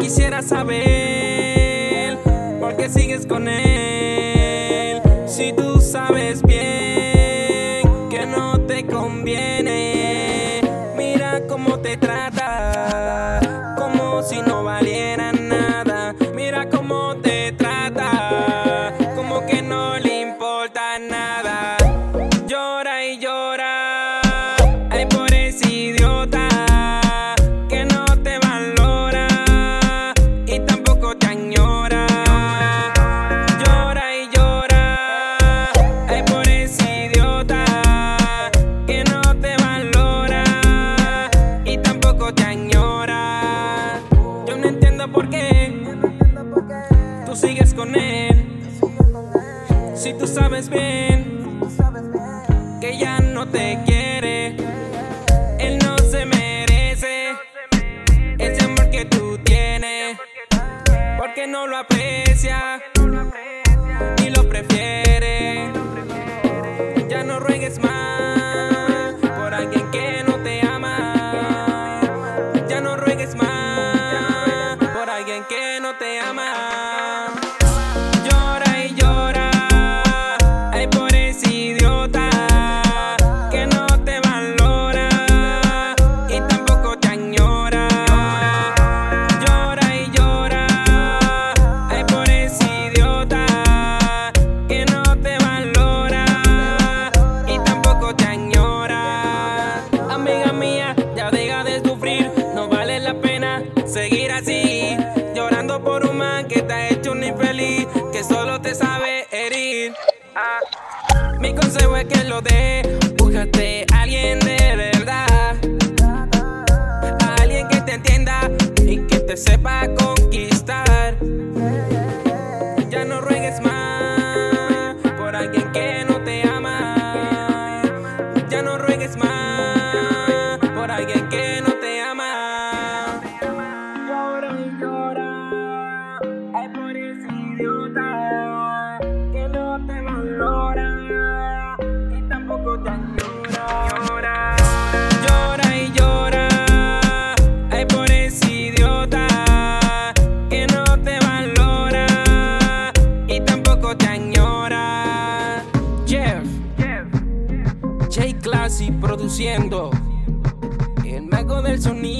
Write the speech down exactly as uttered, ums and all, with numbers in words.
quisiera saber por qué sigues con él, si tú sabes bien que no te conviene. Mira cómo te trata, como si no valiera nada. Mira cómo te trata, como que no le importa nada. Llora y llora, ay, por ese idiota que no te valora y tampoco te añora. Llora y llora, ay, por ese idiota que no te valora y tampoco te añora. Yo no entiendo por qué tú sigues con él, si tú sabes bien que ya no te quiere. Él no se merece ese amor que tú tienes, porque no lo aprecia y lo prefiere. Ya no ruegues más por alguien que no te ama. Ya no ruegues más por alguien que no te ama. Llora y llora, ay, por ese idiota que no te valora y tampoco te añora. Llora y llora, ay, por ese idiota que no te valora y tampoco te añora. Amiga mía, ya deja de sufrir, no vale la pena seguir así, llorando por un man que te ha hecho un infeliz, que solo te sabe herir. Ah. Mi consejo es que lo de, búscate a alguien de verdad, a alguien que te entienda y que te sepa conquistar. Ya no ruegues más por alguien que no te ama. Ya no ruegues más por alguien que no te ama. Llora y llora, ay, por ese idiota que no te valora y tampoco te añora. Llora y llora, ay, por ese idiota que no te valora y tampoco te añora. Jeff, J Classy produciendo, el mago del sonido.